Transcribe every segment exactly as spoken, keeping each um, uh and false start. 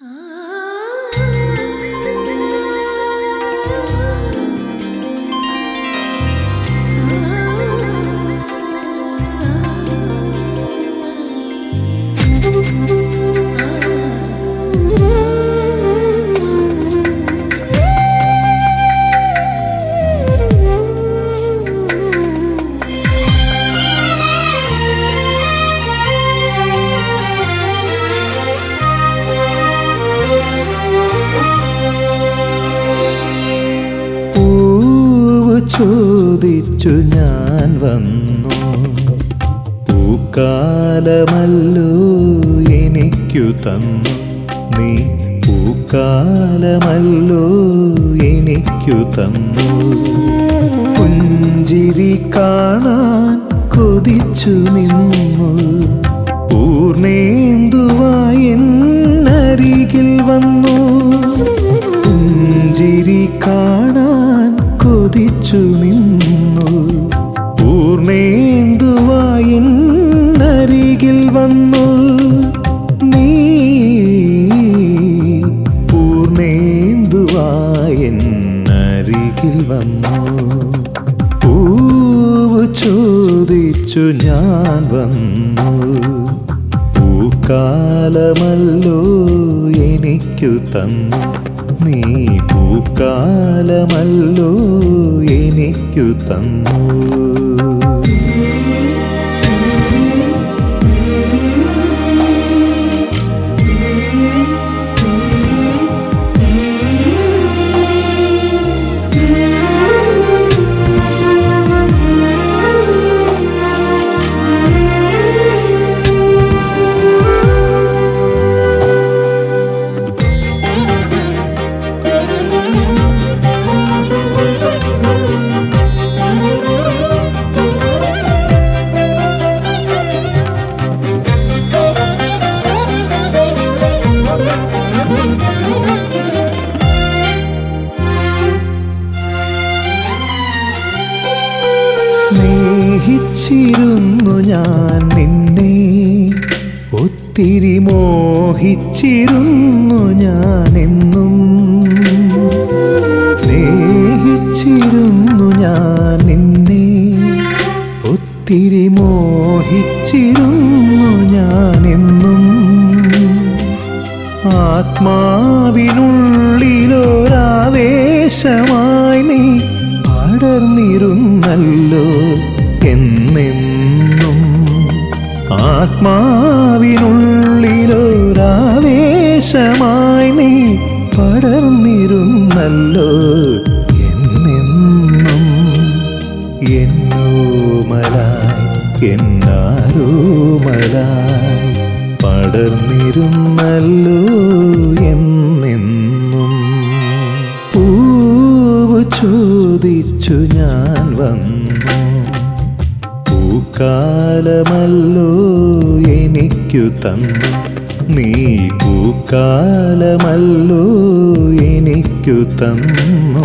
ചോദിച്ചു ഞാൻ വന്നു, പൂക്കാലമല്ലോ എനിക്കു തന്നു നീ, പൂക്കാലമല്ലോ എനിക്കു തന്നു. പുഞ്ചിരി കാണാൻ കൊതിച്ചു നിന്നു, പൂർണേന്ദുവായി എന്നരികിൽ വന്നു. പുഞ്ചിരി കാണാൻ കൊതിച്ചു നിന്നു, പൂർണേന്ദുവായി എന്നരികിൽ വന്നു. നീ പൂർണേന്ദുവായി എന്നരികിൽ വന്നു. പൂവ് ചോദിച്ചു ഞാൻ വന്നു, പൂക്കാലമല്ലോ എനിക്കു തന്നു നീ, പൂക്കാലമല്ലോ എനിക്കു തന്നു. സ്നേഹിച്ചിരുന്നു ഞാൻ നിന്നെ, ഒത്തിരി മോഹിച്ചിരുന്നു ഞാനെന്നും. സ്നേഹിച്ചിരുന്നു ഞാൻ നിന്നെ, ഒത്തിരി മോഹിച്ചിരുന്നു ഞാനെന്നും. ആത്മാവിനുള്ളിലൊരാവേശമായി നീ പടർന്നിരുന്നല്ലോ എന്നെന്നും. ആത്മാവിനുള്ളിലൊരാവേശമായി നീ പടർന്നിരുന്നല്ലോ എന്നെന്നും. എന്നോമലായി എന്നാരോമലായി പടർന്നിരുന്നല്ലോ എന്നെന്നും. പൂവ് ചോദിച്ചു ഞാൻ വന്നു, പൂക്കാലമല്ലോ എനിക്കു തന്നു നീ, പൂക്കാലമല്ലോ എനിക്കു തന്നു.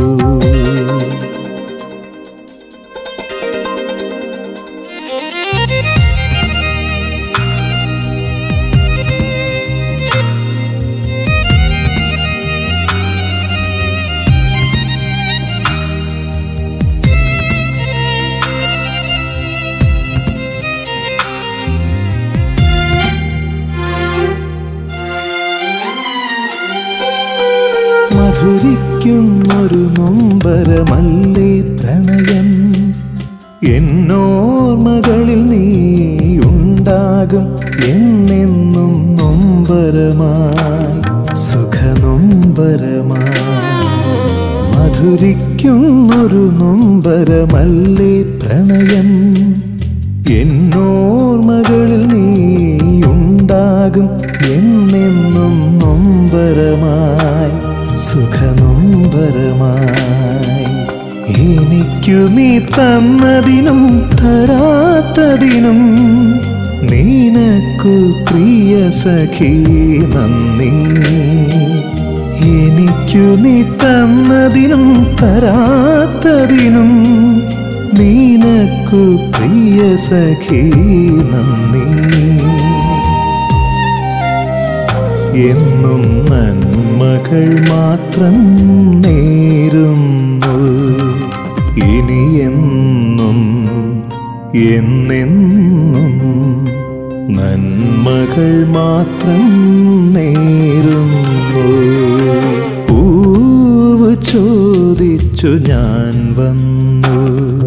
മധുരിക്കുന്നൊരു നൊമ്പരമല്ലേ പ്രണയം, എന്നോർമകളിൽ നീ ഉണ്ടാകും എന്നെന്നും നൊമ്പരമായി, സുഖനൊമ്പരമായി. മധുരിക്കുന്നൊരു നൊമ്പരമല്ലേ പ്രണയം, എന്നോർമകളിൽ നീ ഉണ്ടാകും എന്നെന്നും നൊമ്പരമായി, സുഖനൊമ്പരമായി. എനിക്കു നീ തന്നതിനും തരാത്തതിനും നിനക്കു പ്രിയ സഖി നന്ദി. എനിക്കു നീ തന്നതിനും തരാത്തതിനും നിനക്കു പ്രിയ സഖി നന്ദി. എന്നും നന്മകൾ മാത്രം നേരുന്നു. ഇനി എന്നും എന്നെന്നും നന്മകൾ മാത്രം നേരുന്നു. പൂവ് ചോദിച്ചു ഞാൻ വന്നു,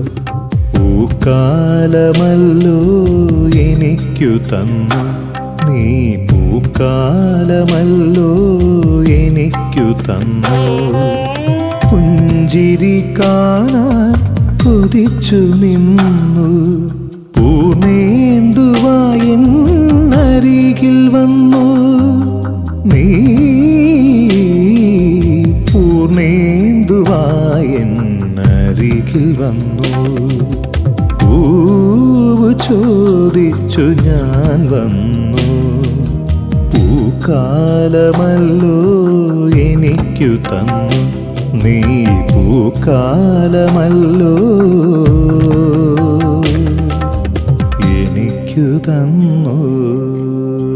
പൂക്കാലമല്ലോ എനിക്കു തന്നു. നീ പൂക്കാലമല്ലോ എനിക്കു തന്നു. പുഞ്ചിരി കാണാൻ കൊതിച്ചു നിന്നു, പൂർണേന്ദുവായൻ അരികിൽ വന്നു. നീ പൂർണേന്ദുവായൻ അരികിൽ വന്നു. പൂവ് ചോദിച്ചു ഞാൻ വന്നു, പൂക്കാലമല്ലോ എനിക്കു തന്നു. നീ പൂക്കാലമല്ലോ എനിക്കു തന്നു.